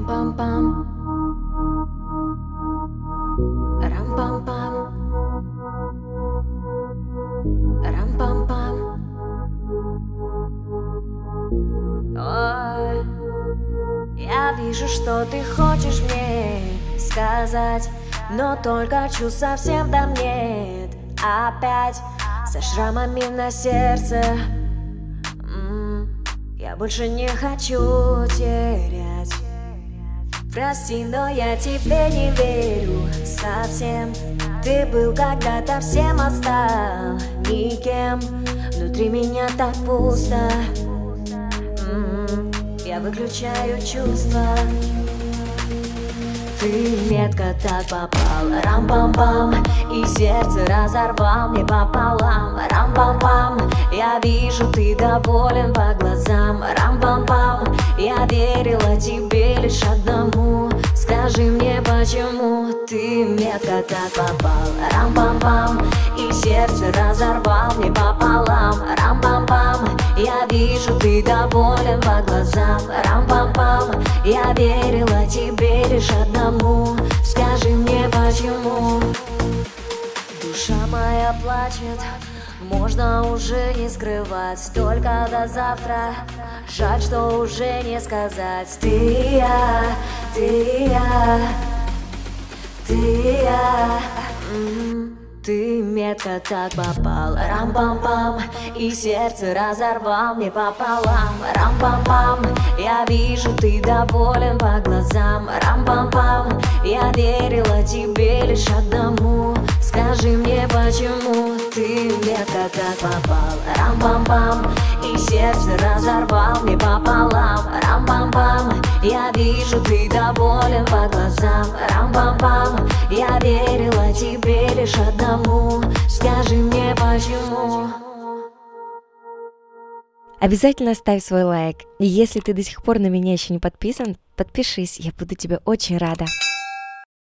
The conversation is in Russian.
Рам-пам-пам, рам-пам-пам, рам-пам-пам. Ой, я вижу, что ты хочешь мне сказать, но только чувств совсем там нет. Опять со шрамами на сердце. Я больше не хочу терять. Прости, но я тебе не верю совсем. Ты был когда-то всем, а стал никем. Внутри меня так пусто. Я выключаю чувства. Ты метко так попал, рам-пам-пам, и сердце разорвал мне пополам, рам-пам-пам. Я вижу, ты доволен по глазам, рам-пам-пам. Я верила тебе лишь одному, скажи мне, почему ты метко так попал, рам-пам-пам, и сердце разорвал мне пополам, рам-пам-пам. Я вижу, ты доволен по глазам, рам-пам-пам. Я верила тебе лишь одному, скажи мне, почему. Душа моя плачет, можно уже не скрывать, только до завтра. Жаль, что уже не сказать. Ты и я, ты и я, ты и я. Ты метко так попал, рам-пам-пам, и сердце разорвал мне пополам, рам-пам-пам. Я вижу, ты доволен по глазам, рам-пам-пам. Я верила тебе лишь одному, скажи мне, почему ты метко так попал, рам-пам-пам, и сердце разорвал мне пополам, рам-пам-пам. Я вижу, ты доволен по глазам, рам-пам-пам. Я верила тебе лишь одному, скажи мне, почему. Обязательно ставь свой лайк. И если ты до сих пор на меня еще не подписан, подпишись, я буду тебе очень рада.